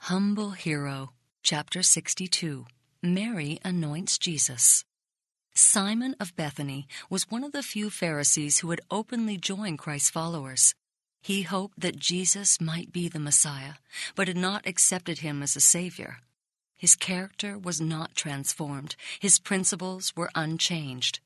Humble Hero, Chapter 62. Mary Anoints Jesus. Simon of Bethany was one of the few Pharisees who had openly joined Christ's followers. He hoped that Jesus might be the Messiah, but had not accepted him as a Savior. His character was not transformed. His principles were unchanged.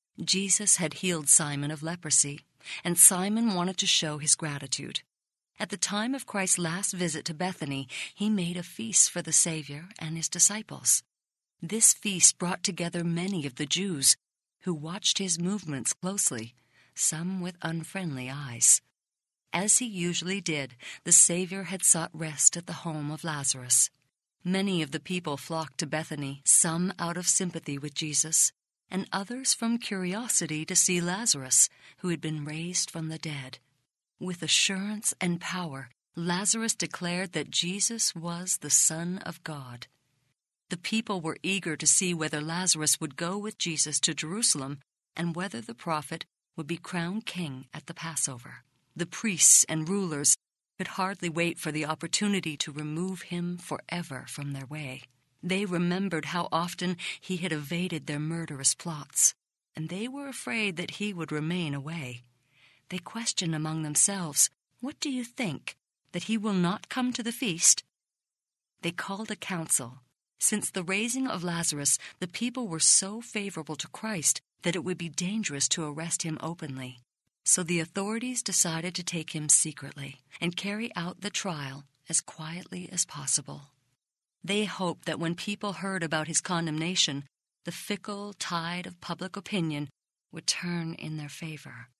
Jesus had healed Simon of leprosy, and Simon wanted to show his gratitude. At the time of Christ's last visit to Bethany, he made a feast for the Savior and his disciples. This feast brought together many of the Jews, who watched his movements closely, some with unfriendly eyes. As he usually did, the Savior had sought rest at the home of Lazarus. Many of the people flocked to Bethany, some out of sympathy with Jesus, and others from curiosity to see Lazarus, who had been raised from the dead. With assurance and power, Lazarus declared that Jesus was the Son of God. The people were eager to see whether Lazarus would go with Jesus to Jerusalem and whether the prophet would be crowned king at the Passover. The priests and rulers could hardly wait for the opportunity to remove him forever from their way. They remembered how often he had evaded their murderous plots, and they were afraid that he would remain away. They questioned among themselves, "What do you think, that he will not come to the feast?" They called a council. Since the raising of Lazarus, the people were so favorable to Christ that it would be dangerous to arrest him openly. So the authorities decided to take him secretly and carry out the trial as quietly as possible. They hoped that when people heard about his condemnation, the fickle tide of public opinion would turn in their favor.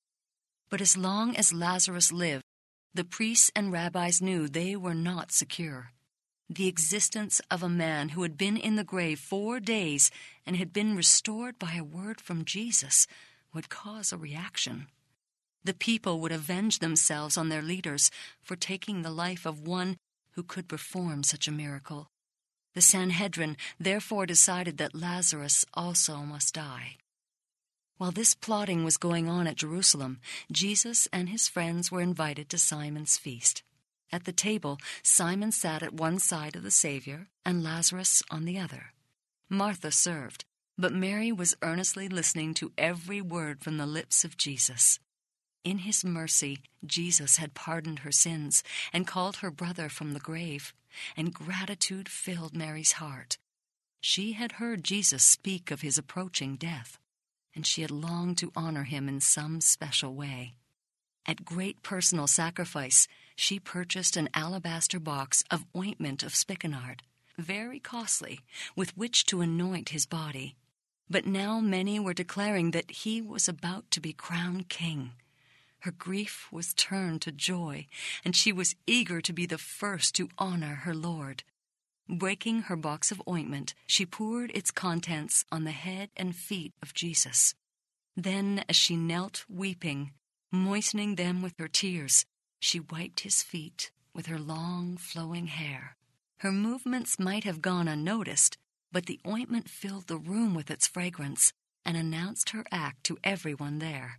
But as long as Lazarus lived, the priests and rabbis knew they were not secure. The existence of a man who had been in the grave 4 days and had been restored by a word from Jesus would cause a reaction. The people would avenge themselves on their leaders for taking the life of one who could perform such a miracle. The Sanhedrin therefore decided that Lazarus also must die. While this plotting was going on at Jerusalem, Jesus and his friends were invited to Simon's feast. At the table, Simon sat at one side of the Savior and Lazarus on the other. Martha served, but Mary was earnestly listening to every word from the lips of Jesus. In his mercy, Jesus had pardoned her sins and called her brother from the grave, and gratitude filled Mary's heart. She had heard Jesus speak of his approaching death, and she had longed to honor him in some special way. At great personal sacrifice, she purchased an alabaster box of ointment of spikenard, very costly, with which to anoint his body. But now many were declaring that he was about to be crowned king. Her grief was turned to joy, and she was eager to be the first to honor her Lord. Breaking her box of ointment, she poured its contents on the head and feet of Jesus. Then, as she knelt weeping, moistening them with her tears, she wiped his feet with her long, flowing hair. Her movements might have gone unnoticed, but the ointment filled the room with its fragrance and announced her act to everyone there.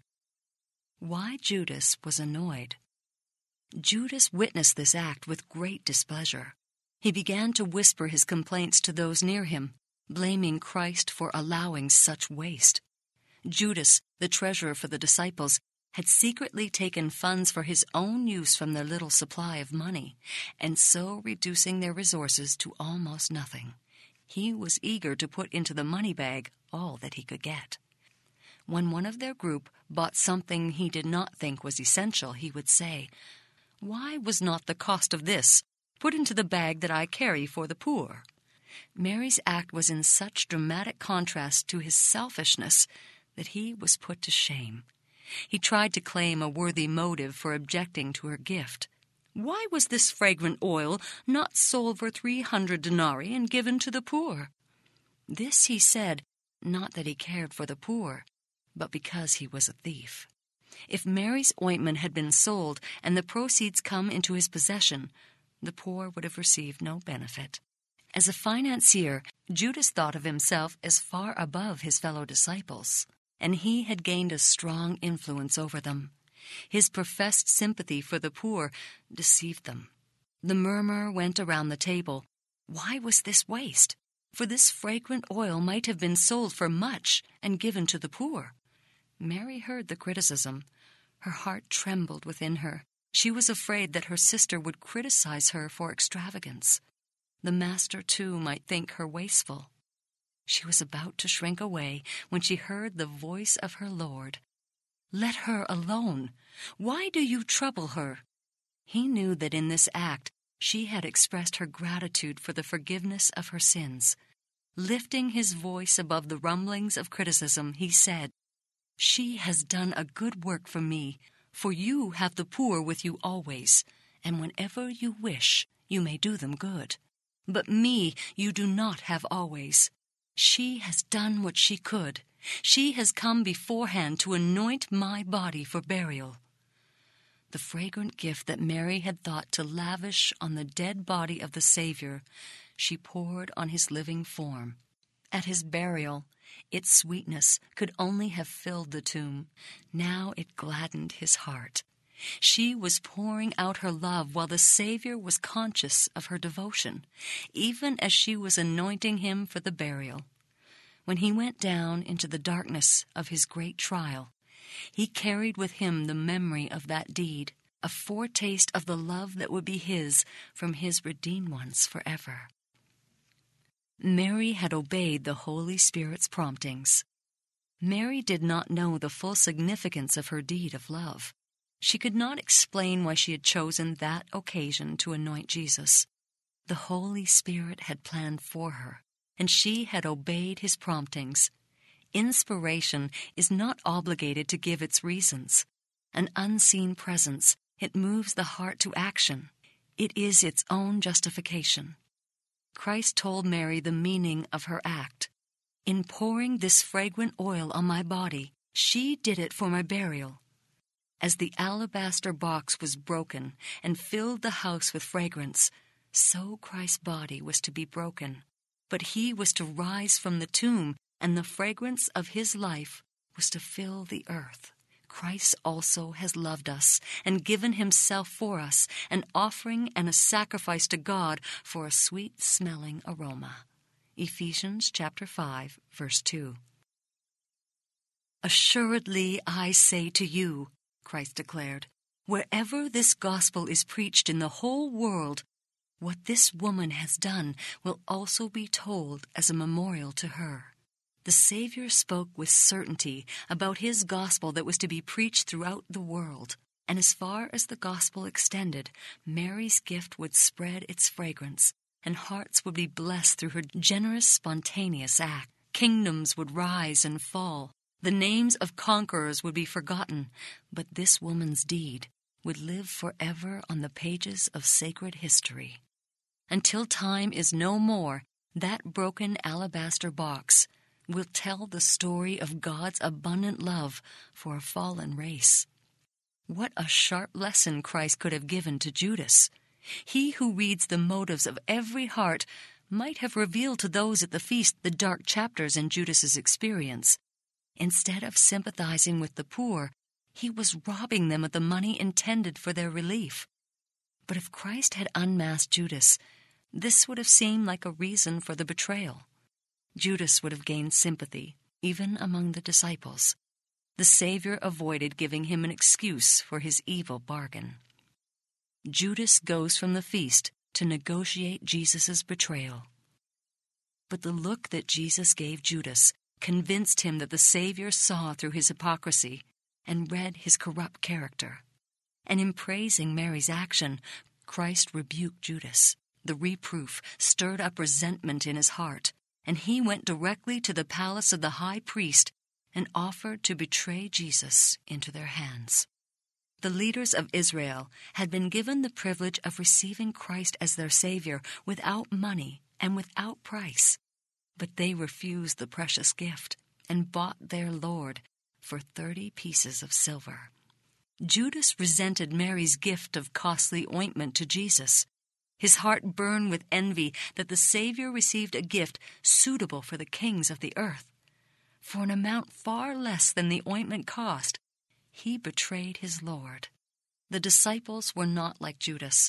Why Judas was annoyed. Judas witnessed this act with great displeasure. He began to whisper his complaints to those near him, blaming Christ for allowing such waste. Judas, the treasurer for the disciples, had secretly taken funds for his own use from their little supply of money, and so reducing their resources to almost nothing. He was eager to put into the money bag all that he could get. When one of their group bought something he did not think was essential, he would say, "Why was not the cost of this put into the bag that I carry for the poor?" Mary's act was in such dramatic contrast to his selfishness that he was put to shame. He tried to claim a worthy motive for objecting to her gift. "Why was this fragrant oil not sold for 300 denarii and given to the poor?" This he said, not that he cared for the poor, but because he was a thief. If Mary's ointment had been sold and the proceeds come into his possession, the poor would have received no benefit. As a financier, Judas thought of himself as far above his fellow disciples, and he had gained a strong influence over them. His professed sympathy for the poor deceived them. The murmur went around the table. Why was this waste? For this fragrant oil might have been sold for much and given to the poor. Mary heard the criticism. Her heart trembled within her. She was afraid that her sister would criticize her for extravagance. The master, too, might think her wasteful. She was about to shrink away when she heard the voice of her Lord. "Let her alone. Why do you trouble her?" He knew that in this act she had expressed her gratitude for the forgiveness of her sins. Lifting his voice above the rumblings of criticism, he said, "She has done a good work for me, for you have the poor with you always, and whenever you wish, you may do them good. But me you do not have always. She has done what she could. She has come beforehand to anoint my body for burial." The fragrant gift that Mary had thought to lavish on the dead body of the Savior, she poured on his living form. At his burial, its sweetness could only have filled the tomb. Now it gladdened his heart. She was pouring out her love while the Savior was conscious of her devotion, even as she was anointing him for the burial. When he went down into the darkness of his great trial, he carried with him the memory of that deed, a foretaste of the love that would be his from his redeemed ones forever. Mary had obeyed the Holy Spirit's promptings. Mary did not know the full significance of her deed of love. She could not explain why she had chosen that occasion to anoint Jesus. The Holy Spirit had planned for her, and she had obeyed his promptings. Inspiration is not obligated to give its reasons. An unseen presence, it moves the heart to action. It is its own justification. Christ told Mary the meaning of her act. In pouring this fragrant oil on my body, she did it for my burial. As the alabaster box was broken and filled the house with fragrance, so Christ's body was to be broken. But he was to rise from the tomb, and the fragrance of his life was to fill the earth. Christ also has loved us and given himself for us, an offering and a sacrifice to God for a sweet-smelling aroma. Ephesians chapter 5, verse 2. "Assuredly I say to you," Christ declared, "wherever this gospel is preached in the whole world, what this woman has done will also be told as a memorial to her." The Savior spoke with certainty about his gospel that was to be preached throughout the world. And as far as the gospel extended, Mary's gift would spread its fragrance, and hearts would be blessed through her generous, spontaneous act. Kingdoms would rise and fall. The names of conquerors would be forgotten, but this woman's deed would live forever on the pages of sacred history. Until time is no more, that broken alabaster box will tell the story of God's abundant love for a fallen race. What a sharp lesson Christ could have given to Judas. He who reads the motives of every heart might have revealed to those at the feast the dark chapters in Judas's experience. Instead of sympathizing with the poor, he was robbing them of the money intended for their relief. But if Christ had unmasked Judas, this would have seemed like a reason for the betrayal. Judas would have gained sympathy, even among the disciples. The Savior avoided giving him an excuse for his evil bargain. Judas goes from the feast to negotiate Jesus' betrayal. But the look that Jesus gave Judas convinced him that the Savior saw through his hypocrisy and read his corrupt character. And in praising Mary's action, Christ rebuked Judas. The reproof stirred up resentment in his heart, and he went directly to the palace of the high priest and offered to betray Jesus into their hands. The leaders of Israel had been given the privilege of receiving Christ as their Savior without money and without price, but they refused the precious gift and bought their Lord for 30 pieces of silver. Judas resented Mary's gift of costly ointment to Jesus. His heart burned with envy that the Savior received a gift suitable for the kings of the earth. For an amount far less than the ointment cost, he betrayed his Lord. The disciples were not like Judas.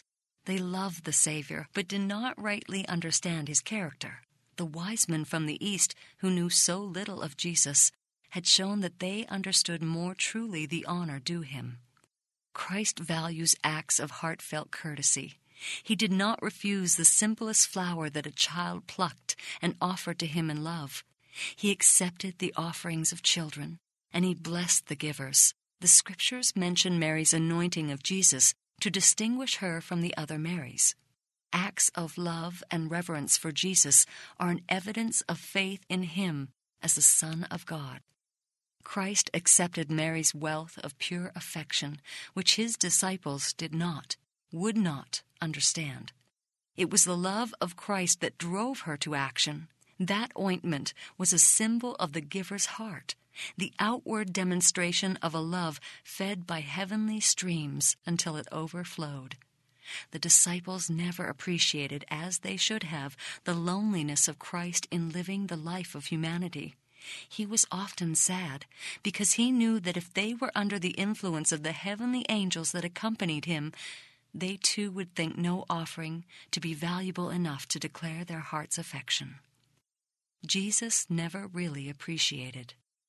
They loved the Savior, but did not rightly understand his character. The wise men from the East, who knew so little of Jesus, had shown that they understood more truly the honor due him. Christ values acts of heartfelt courtesy. He did not refuse the simplest flower that a child plucked and offered to him in love. He accepted the offerings of children, and he blessed the givers. The Scriptures mention Mary's anointing of Jesus to distinguish her from the other Marys. Acts of love and reverence for Jesus are an evidence of faith in him as the Son of God. Christ accepted Mary's wealth of pure affection, which his disciples would not understand. It was the love of Christ that drove her to action. That ointment was a symbol of the giver's heart, the outward demonstration of a love fed by heavenly streams until it overflowed. The disciples never appreciated, as they should have, the loneliness of Christ in living the life of humanity. He was often sad, because he knew that if they were under the influence of the heavenly angels that accompanied him, they too would think no offering to be valuable enough to declare their heart's affection. Jesus never really appreciated.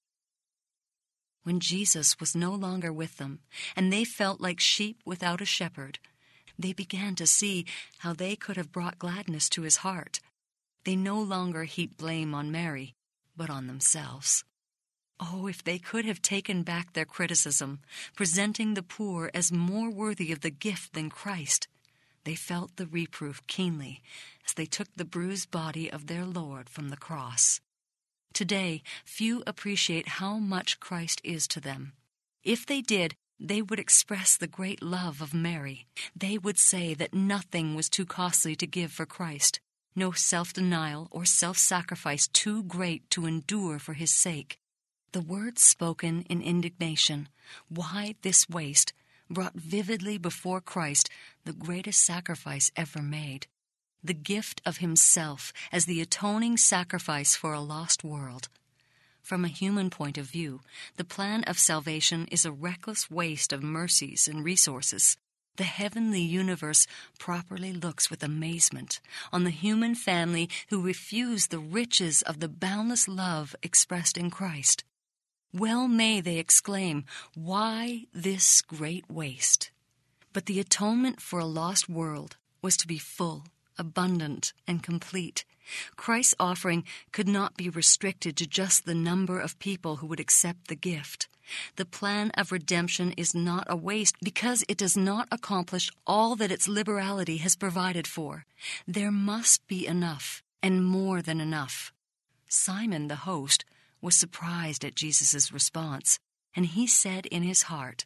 When Jesus was no longer with them, and they felt like sheep without a shepherd, they began to see how they could have brought gladness to his heart. They no longer heaped blame on Mary, but on themselves. Oh, if they could have taken back their criticism, presenting the poor as more worthy of the gift than Christ. They felt the reproof keenly as they took the bruised body of their Lord from the cross. Today, few appreciate how much Christ is to them. If they did, they would express the great love of Mary. They would say that nothing was too costly to give for Christ, no self-denial or self-sacrifice too great to endure for his sake. The words spoken in indignation, "Why this waste?" brought vividly before Christ the greatest sacrifice ever made, the gift of himself as the atoning sacrifice for a lost world. From a human point of view, the plan of salvation is a reckless waste of mercies and resources. The heavenly universe properly looks with amazement on the human family who refuse the riches of the boundless love expressed in Christ. Well may they exclaim, "Why this great waste?" But the atonement for a lost world was to be full, abundant, and complete. Christ's offering could not be restricted to just the number of people who would accept the gift. The plan of redemption is not a waste because it does not accomplish all that its liberality has provided for. There must be enough, and more than enough. Simon the host was surprised at Jesus' response, and he said in his heart,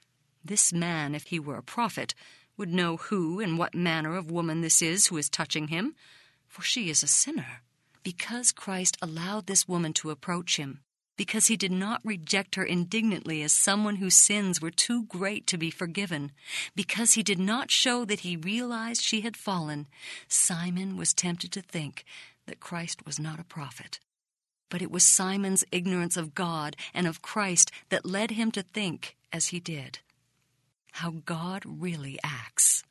"This man, if he were a prophet, would know who and what manner of woman this is who is touching him, for she is a sinner." Because Christ allowed this woman to approach him, because he did not reject her indignantly as someone whose sins were too great to be forgiven, because he did not show that he realized she had fallen, Simon was tempted to think that Christ was not a prophet. But it was Simon's ignorance of God and of Christ that led him to think as he did. How God really acts.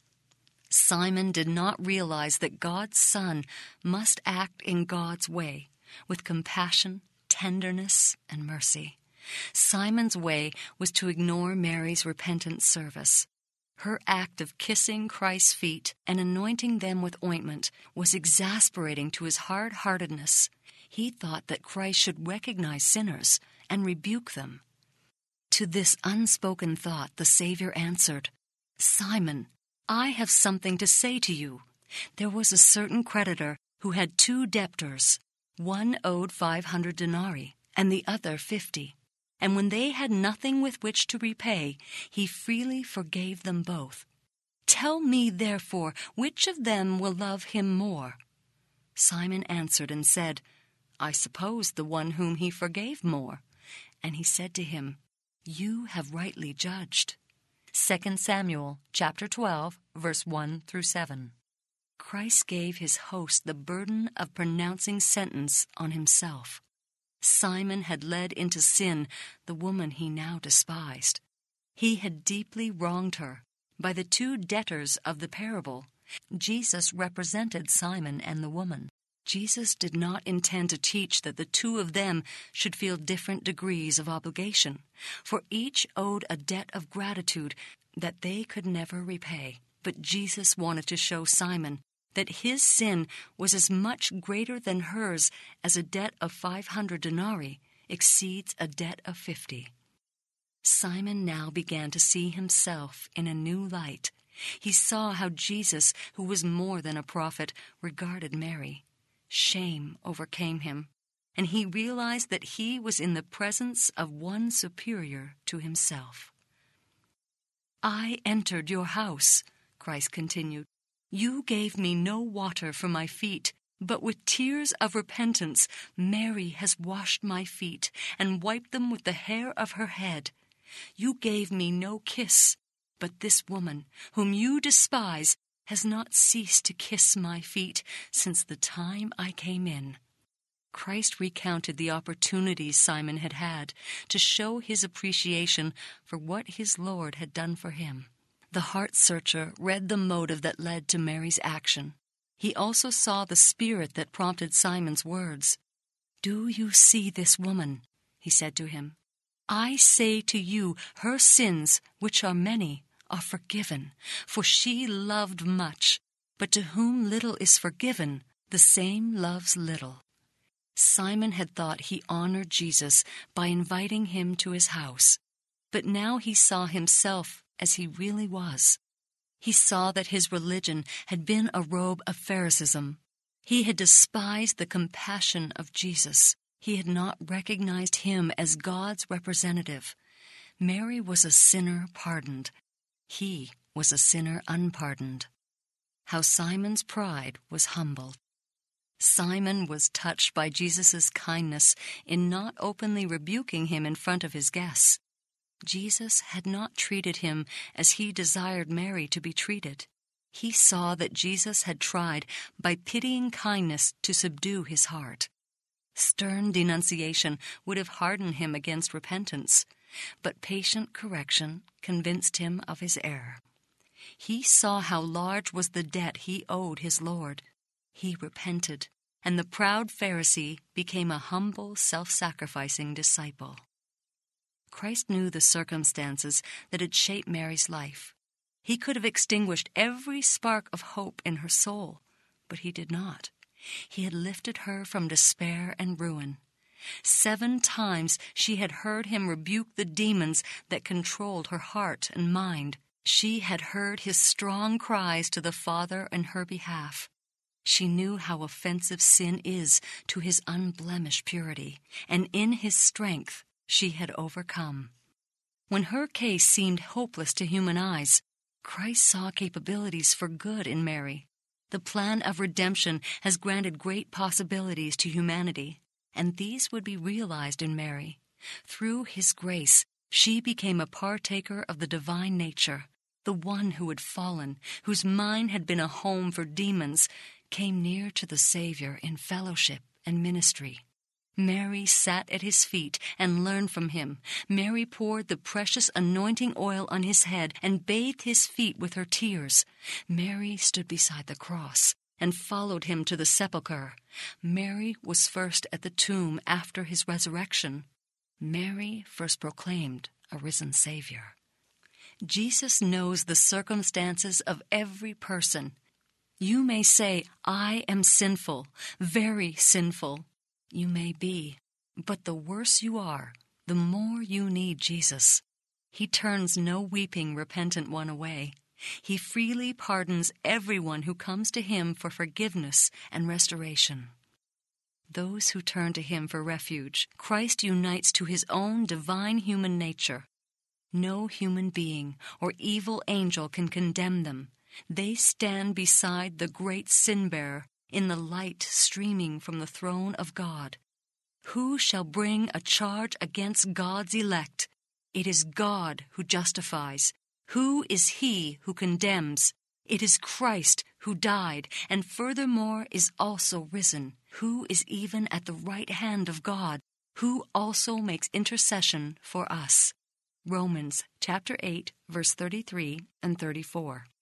Simon did not realize that God's Son must act in God's way, with compassion, tenderness, and mercy. Simon's way was to ignore Mary's repentant service. Her act of kissing Christ's feet and anointing them with ointment was exasperating to his hard-heartedness. He thought that Christ should recognize sinners and rebuke them. To this unspoken thought the Savior answered, "Simon, I have something to say to you. There was a certain creditor who had 2 debtors. One owed 500 denarii, and the other 50. And when they had nothing with which to repay, he freely forgave them both. Tell me, therefore, which of them will love him more?" Simon answered and said, "I suppose the one whom he forgave more." And he said to him, "You have rightly judged." 2 Samuel chapter 12, verse 1 through 7. Christ gave his host the burden of pronouncing sentence on himself. Simon had led into sin the woman he now despised. He had deeply wronged her, By the two debtors of the parable, Jesus represented Simon and the woman. Jesus did not intend to teach that the two of them should feel different degrees of obligation, for each owed a debt of gratitude that they could never repay. But Jesus wanted to show Simon that his sin was as much greater than hers as a debt of 500 denarii exceeds a debt of 50. Simon now began to see himself in a new light. He saw how Jesus, who was more than a prophet, regarded Mary. Shame overcame him, and he realized that he was in the presence of one superior to himself. "I entered your house," Christ continued. "You gave me no water for my feet, but with tears of repentance Mary has washed my feet and wiped them with the hair of her head. You gave me no kiss, but this woman, whom you despise, has not ceased to kiss my feet since the time I came in." Christ recounted the opportunities Simon had had to show his appreciation for what his Lord had done for him. The heart searcher read the motive that led to Mary's action. He also saw the spirit that prompted Simon's words. "Do you see this woman?" he said to him. "I say to you, her sins, which are many, are forgiven, for she loved much, but to whom little is forgiven, the same loves little." Simon had thought he honored Jesus by inviting him to his house, but now he saw himself as he really was. He saw that his religion had been a robe of Pharisaism. He had despised the compassion of Jesus. He had not recognized him as God's representative. Mary was a sinner pardoned. He was a sinner unpardoned. How Simon's pride was humbled. Simon was touched by Jesus' kindness in not openly rebuking him in front of his guests. Jesus had not treated him as he desired Mary to be treated. He saw that Jesus had tried by pitying kindness to subdue his heart. Stern denunciation would have hardened him against repentance, but patient correction convinced him of his error. He saw how large was the debt he owed his Lord. He repented, and the proud Pharisee became a humble, self-sacrificing disciple. Christ knew the circumstances that had shaped Mary's life. He could have extinguished every spark of hope in her soul, but he did not. He had lifted her from despair and ruin. 7 times she had heard him rebuke the demons that controlled her heart and mind. She had heard his strong cries to the Father in her behalf. She knew how offensive sin is to his unblemished purity, and in his strength she had overcome. When her case seemed hopeless to human eyes, Christ saw capabilities for good in Mary. The plan of redemption has granted great possibilities to humanity, and these would be realized in Mary. Through his grace, she became a partaker of the divine nature. The one who had fallen, whose mind had been a home for demons, came near to the Savior in fellowship and ministry. Mary sat at his feet and learned from him. Mary poured the precious anointing oil on his head and bathed his feet with her tears. Mary stood beside the cross and followed him to the sepulchre. Mary was first at the tomb after his resurrection. Mary first proclaimed a risen Savior. Jesus knows the circumstances of every person. You may say, "I am sinful, very sinful." You may be, but the worse you are, the more you need Jesus. He turns no weeping, repentant one away. He freely pardons everyone who comes to him for forgiveness and restoration. Those who turn to him for refuge, Christ unites to his own divine human nature. No human being or evil angel can condemn them. They stand beside the great sin-bearer in the light streaming from the throne of God. Who shall bring a charge against God's elect? It is God who justifies. Who is he who condemns? It is Christ who died, and furthermore is also risen, who is even at the right hand of God, who also makes intercession for us. Romans chapter 8, verse 33 and 34.